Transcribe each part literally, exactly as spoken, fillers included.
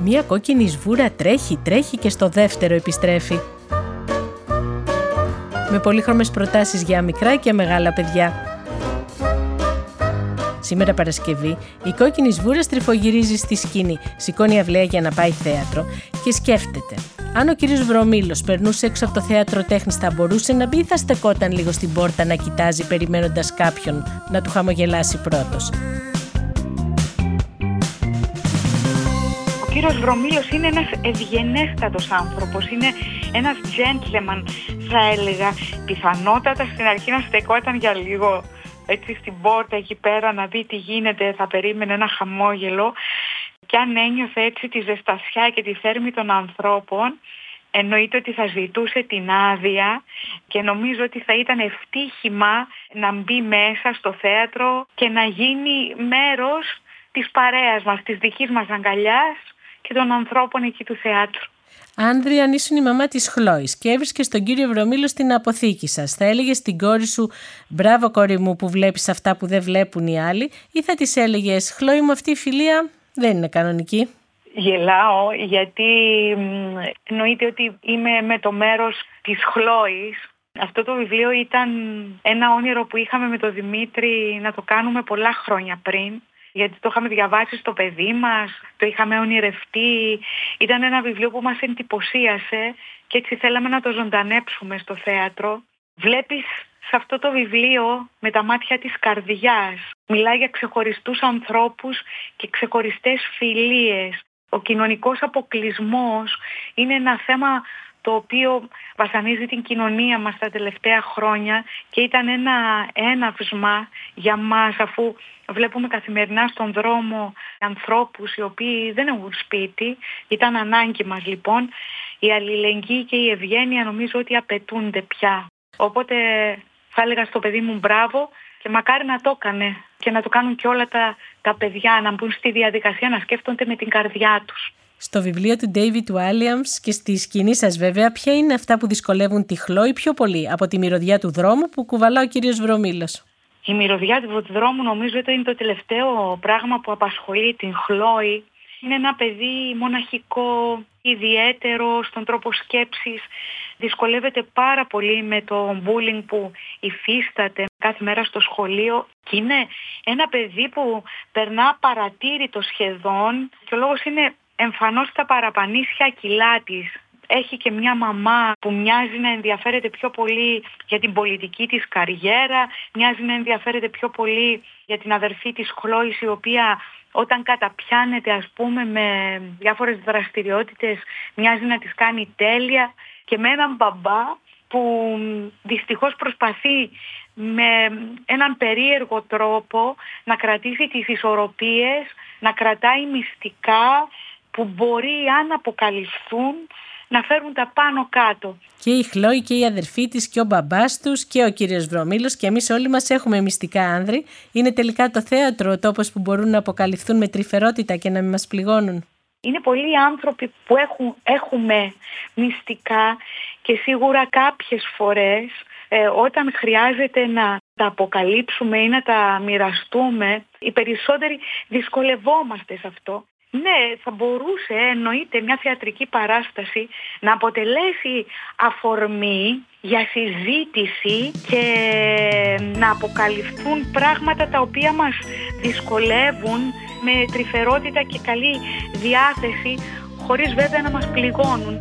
Μία κόκκινη σβούρα τρέχει, τρέχει και στο δεύτερο επιστρέφει. Με πολύχρωμες προτάσεις για μικρά και μεγάλα παιδιά. Σήμερα Παρασκευή, η κόκκινη σβούρα στριφογυρίζει στη σκηνή, σηκώνει αυλαία για να πάει θέατρο και σκέφτεται. Αν ο κύριος Βρωμήλος περνούσε έξω από το θέατρο τέχνης, θα μπορούσε να μπει ή θα στεκόταν λίγο στην πόρτα να κοιτάζει περιμένοντας κάποιον να του χαμογελάσει πρώτος. Ο κύριος Βρωμήλος είναι ένας ευγενέστατος άνθρωπος, είναι ένας gentleman θα έλεγα. Πιθανότατα στην αρχή να στεκόταν για λίγο έτσι στην πόρτα εκεί πέρα να δει τι γίνεται, θα περίμενε ένα χαμόγελο, και αν ένιωθε έτσι τη ζεστασιά και τη θέρμη των ανθρώπων, εννοείται ότι θα ζητούσε την άδεια, και νομίζω ότι θα ήταν ευτύχημα να μπει μέσα στο θέατρο και να γίνει μέρος της παρέας μας, της δικής μας αγκαλιάς και των ανθρώπων εκεί του θεάτρου. Άνδρη, αν ήσουν η μαμά της Χλόης και έβρισκες τον κύριο Βρωμήλο στην αποθήκη σας, θα έλεγες στην κόρη σου «Μπράβο κόρη μου που βλέπεις αυτά που δεν βλέπουν οι άλλοι», ή θα της έλεγες «Χλόη μου, αυτή η φιλία δεν είναι κανονική»? Γελάω γιατί εννοείται ότι είμαι με το μέρος της Χλόης. Αυτό το βιβλίο ήταν ένα όνειρο που είχαμε με τον Δημήτρη να το κάνουμε πολλά χρόνια πριν, γιατί το είχαμε διαβάσει στο παιδί μας, το είχαμε ονειρευτεί. Ήταν ένα βιβλίο που μας εντυπωσίασε και έτσι θέλαμε να το ζωντανέψουμε στο θέατρο. Βλέπεις σε αυτό το βιβλίο με τα μάτια της καρδιάς. Μιλάει για ξεχωριστούς ανθρώπους και ξεχωριστές φιλίες. Ο κοινωνικός αποκλεισμός είναι ένα θέμα το οποίο βασανίζει την κοινωνία μας τα τελευταία χρόνια και ήταν ένα έναυσμα για μας, αφού βλέπουμε καθημερινά στον δρόμο ανθρώπους οι οποίοι δεν έχουν σπίτι. Ήταν ανάγκη μας λοιπόν. Η αλληλεγγύη και η ευγένεια νομίζω ότι απαιτούνται πια. Οπότε θα έλεγα στο παιδί μου μπράβο και μακάρι να το έκανε και να το κάνουν και όλα τα, τα παιδιά, να μπουν στη διαδικασία να σκέφτονται με την καρδιά τους. Στο βιβλίο του David Walliams και στη σκηνή σας βέβαια, ποια είναι αυτά που δυσκολεύουν τη Χλόη πιο πολύ από τη μυρωδιά του δρόμου που κουβαλά ο κύριος Βρωμήλος? Η μυρωδιά του δρόμου νομίζω ότι είναι το τελευταίο πράγμα που απασχολεί την Χλόη. Είναι ένα παιδί μοναχικό, ιδιαίτερο στον τρόπο σκέψης. Δυσκολεύεται πάρα πολύ με το bullying που υφίσταται κάθε μέρα στο σχολείο. Και είναι ένα παιδί που περνά παρατήρητο σχεδόν και ο λόγος είναι εμφανώς τα παραπανίσια κιλά της. Έχει και μια μαμά που μοιάζει να ενδιαφέρεται πιο πολύ για την πολιτική της καριέρα, μοιάζει να ενδιαφέρεται πιο πολύ για την αδερφή της Χλόης, η οποία όταν καταπιάνεται ας πούμε με διάφορες δραστηριότητες μοιάζει να τις κάνει τέλεια, και με έναν μπαμπά που δυστυχώς προσπαθεί με έναν περίεργο τρόπο να κρατήσει τις ισορροπίες, να κρατάει μυστικά που μπορεί αν αποκαλυφθούν να φέρουν τα πάνω κάτω. Και η Χλόη και η αδερφή της και ο μπαμπάς τους και ο κύριος Βρωμήλος και εμείς όλοι μας έχουμε μυστικά, Άνδρη. Είναι τελικά το θέατρο ο τόπος που μπορούν να αποκαλυφθούν με τρυφερότητα και να μην μας πληγώνουν? Είναι πολλοί άνθρωποι που έχουν, έχουμε μυστικά και σίγουρα κάποιες φορές ε, όταν χρειάζεται να τα αποκαλύψουμε ή να τα μοιραστούμε, οι περισσότεροι δυσκολευόμαστε σε αυτό. Ναι, θα μπορούσε, εννοείται, μια θεατρική παράσταση να αποτελέσει αφορμή για συζήτηση και να αποκαλυφθούν πράγματα τα οποία μας δυσκολεύουν με τρυφερότητα και καλή διάθεση, χωρίς βέβαια να μας πληγώνουν.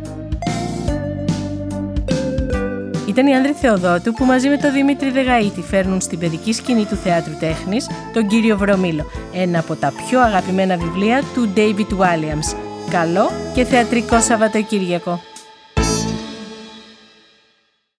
Ήταν η Άνδρη Θεοδότου που μαζί με τον Δημήτρη Δεγαΐτη φέρνουν στην παιδική σκηνή του Θεάτρου Τέχνης τον κύριο Βρωμήλο, ένα από τα πιο αγαπημένα βιβλία του David Walliams. Καλό και θεατρικό Σαββατοκύριακο!